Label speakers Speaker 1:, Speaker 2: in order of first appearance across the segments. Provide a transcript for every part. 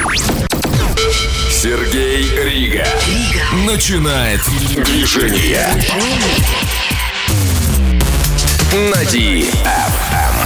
Speaker 1: Сергей Рига начинает движение на DFM.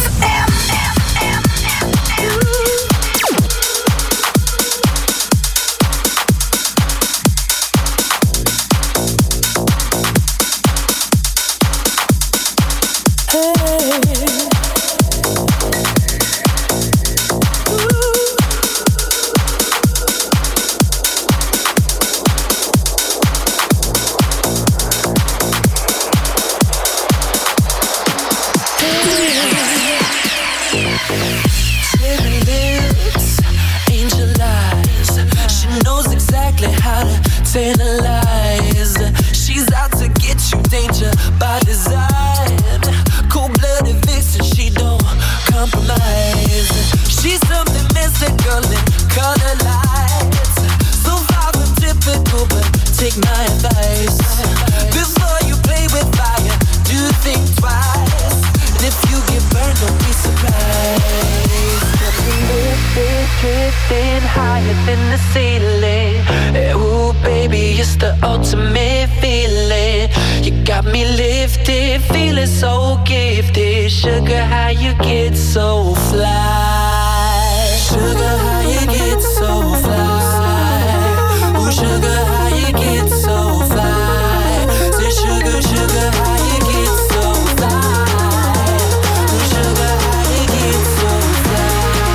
Speaker 2: Analyze. She's out to get you, danger by design. Cold-blooded vixen, she don't compromise. She's something mystical in color lights. So far from typical, but take my advice. Before you play with fire, do think twice. And if you get burned, don't be surprised. Drifting higher than the ceiling. Ooh, baby, it's the ultimate feeling. You got me lifted, feeling so gifted. Sugar, how you get so fly? Sugar, how you get so fly? Ooh, sugar, how you get so fly? Say sugar, sugar, how you get so fly? Ooh, sugar, how you get so fly?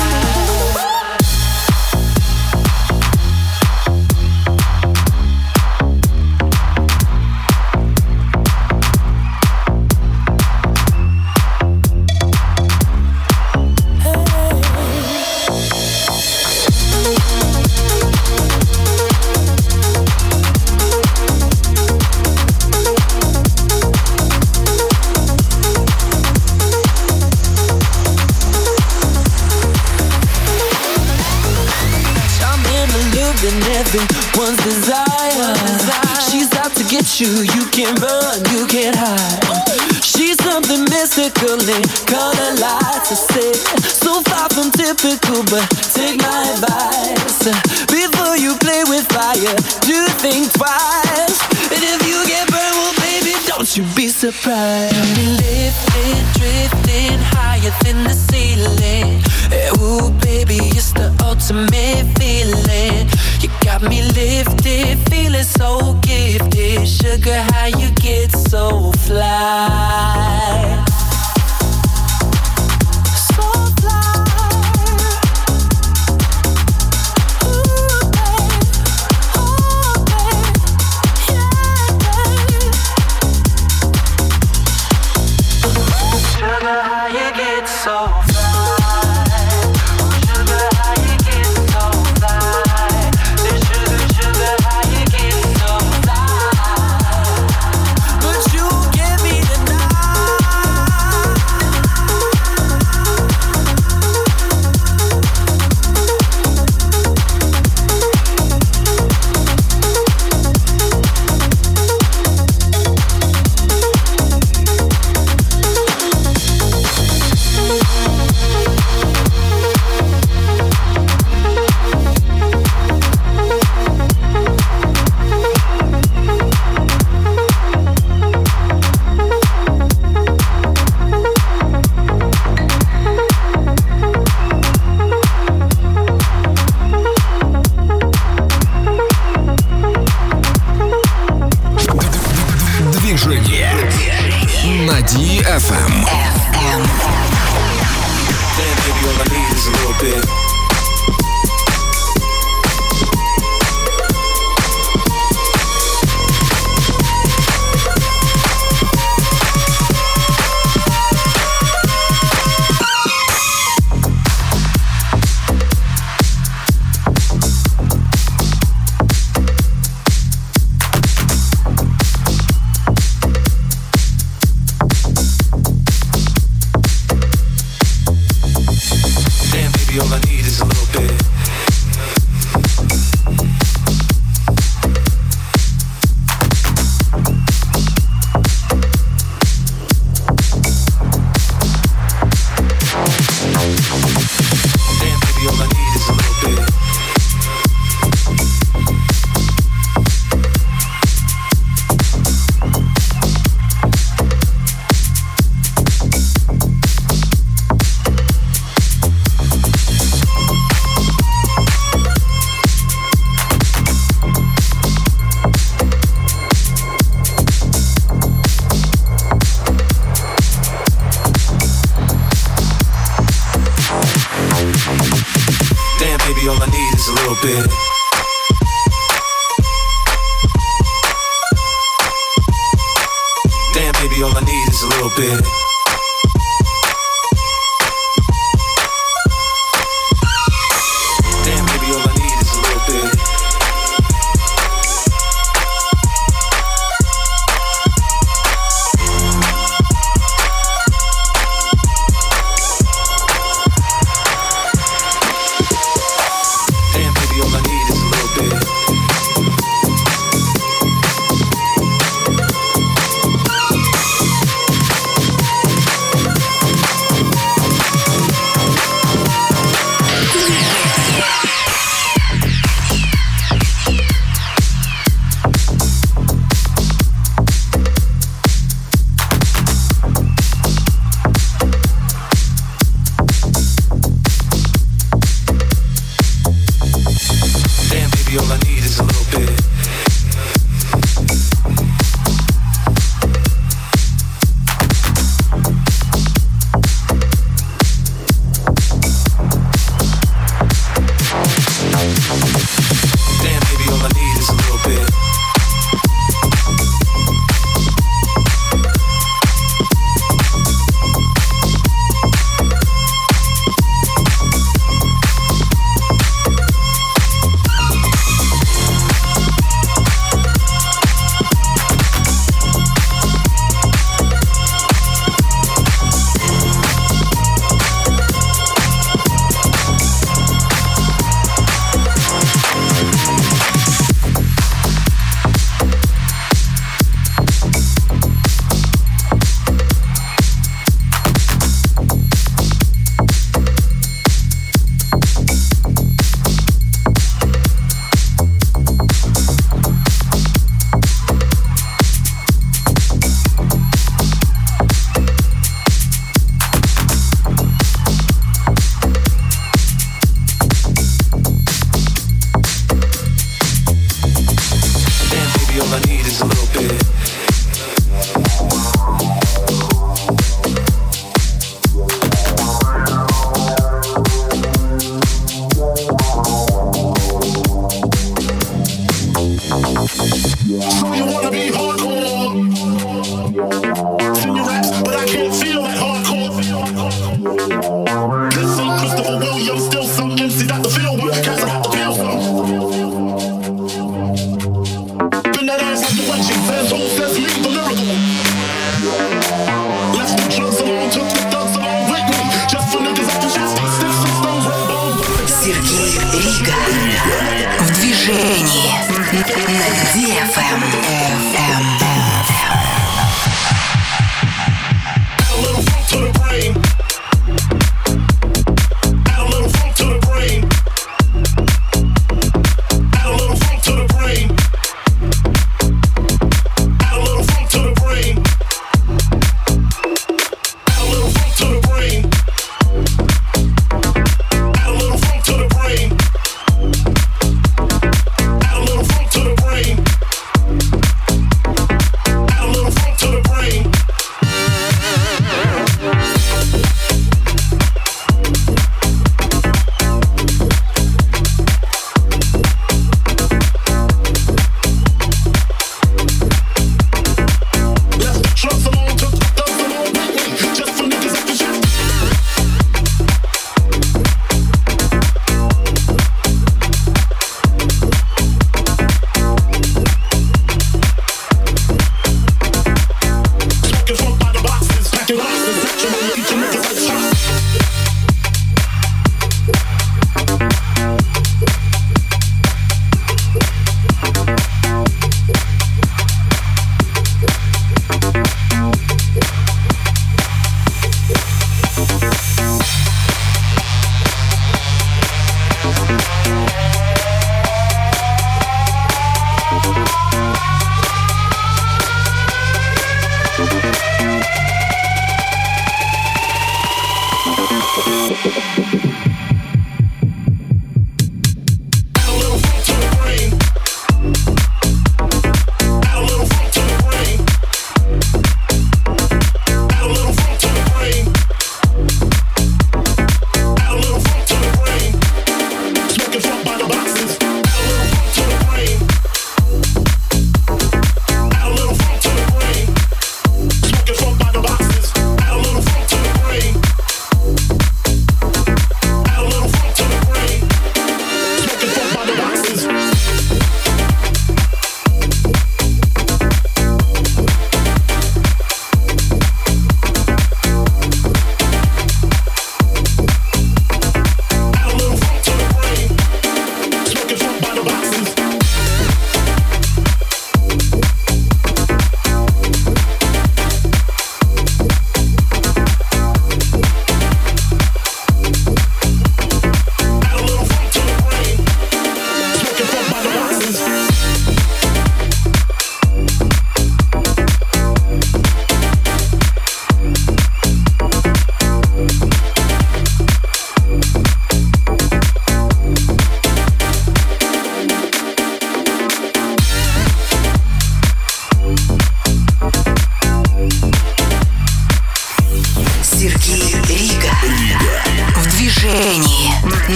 Speaker 2: Everyone's desire. She's out to get you. You can't run, you can't hide. She's something mystical in color lights. I say, so far from typical, but take my advice. Before you play with fire, do think twice. And if you get burned, well, baby, don't you be surprised. Lifted, drifting higher than the ceiling. Ooh, baby, it's the ultimate feeling. You got me lifted, feeling so gifted. Sugar, how you get so fly? So fly. Ooh, babe. Oh, babe. Yeah, babe. Sugar, how you get so fly?
Speaker 1: На DFM.
Speaker 3: All I need is a little bit. Damn, baby, all I need is a little bit. Baby, all I need is a little bit. Damn, baby, all I need is a little bit. Damn, baby, all I need is a little bit. Damn, baby, all I need is a little bit. All I need is a little bit. Damn, baby, all I need is a little bit. All I need is a little bit.
Speaker 4: So you wanna be hardcore? Sing your raps, but I can't feel that hardcore. This ain't Christopher Williams, still some MC got the feel, but cats I have to feel some. That ass like the watching says who says me the lyrical. Let's do drugs along, took the thugs along with me. Just for niggas out the shit, sticks and stones, red bones.
Speaker 5: Сергей Рига в движении на DFM.
Speaker 4: Add a little funk to the brain. Add a little funk to the brain. Add a little funk to the brain.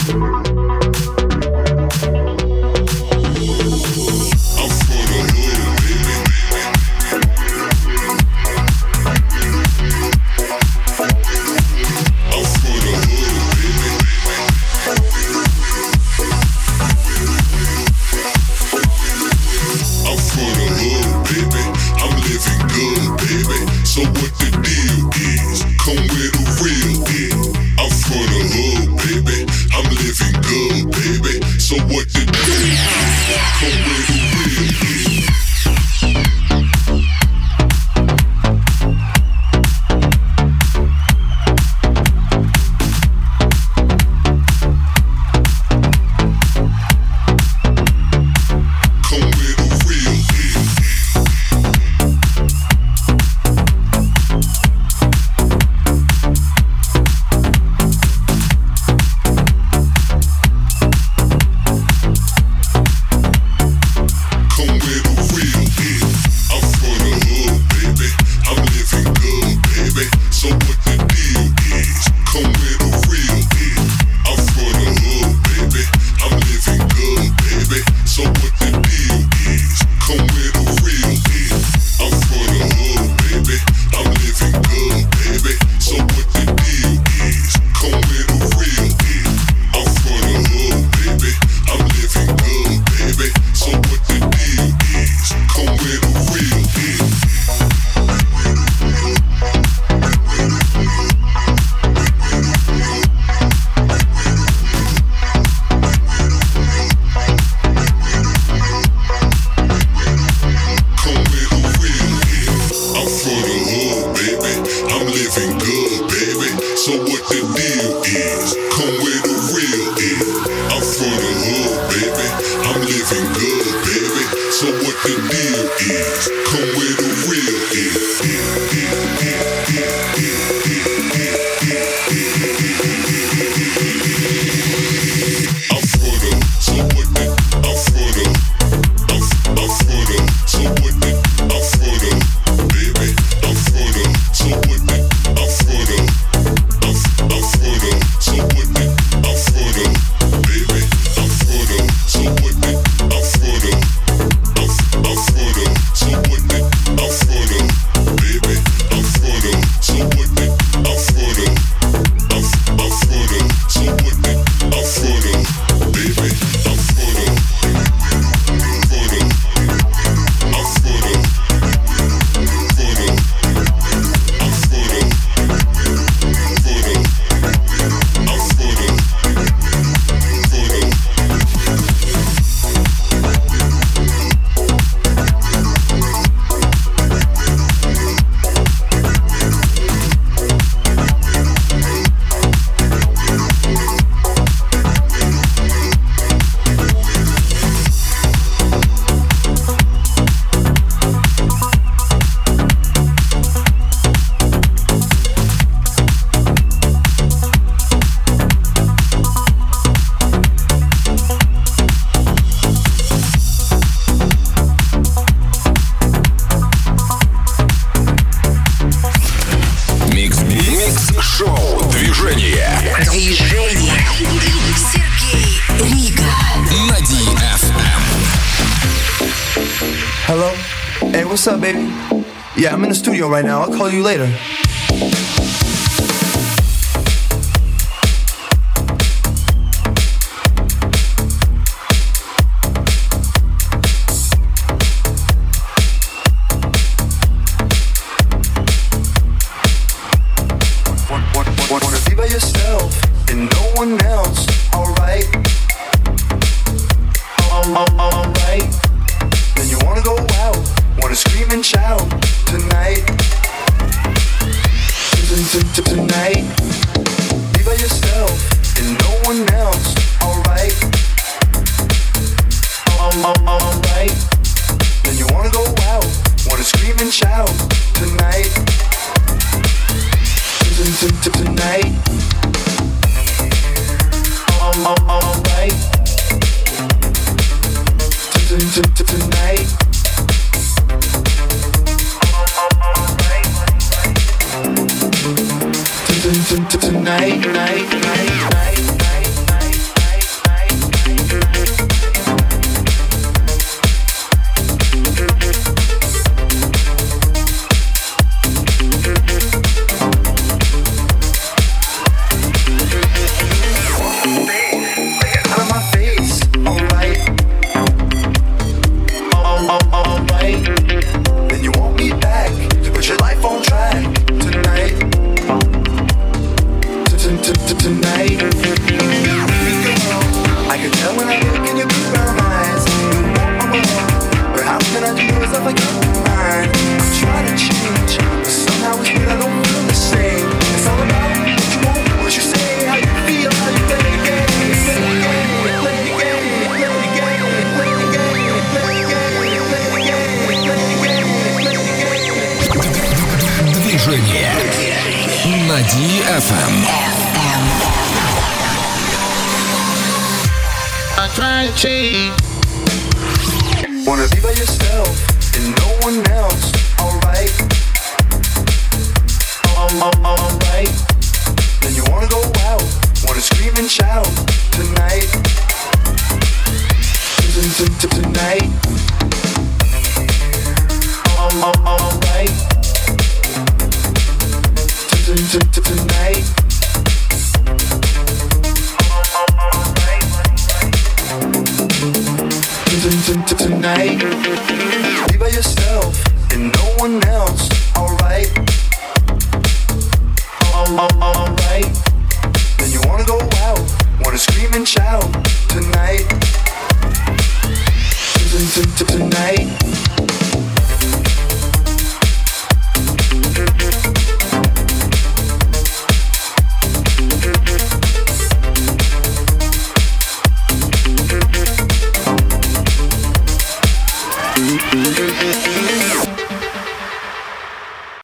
Speaker 6: What's up, baby? Yeah, I'm in the studio right now. I'll call you later. Wanna be by yourself and no one else. Alright. Alright. Then you wanna go out. Wanna scream and shout tonight. Tonight. Be by yourself and no one else. Alright. Alright. Then you wanna go out. Wanna scream and shout tonight. Tonight. Alright. Tonight. Tonight, night.
Speaker 1: DFM.
Speaker 4: I try to change.
Speaker 6: Wanna be by yourself and no one else. Alright. Alright. Then you wanna go out. Wanna scream and shout tonight. Tonight. Alright. Tonight. Tonight, be by yourself and no one else. Alright, alright. Then you wanna go out, wanna scream and shout tonight. Tonight.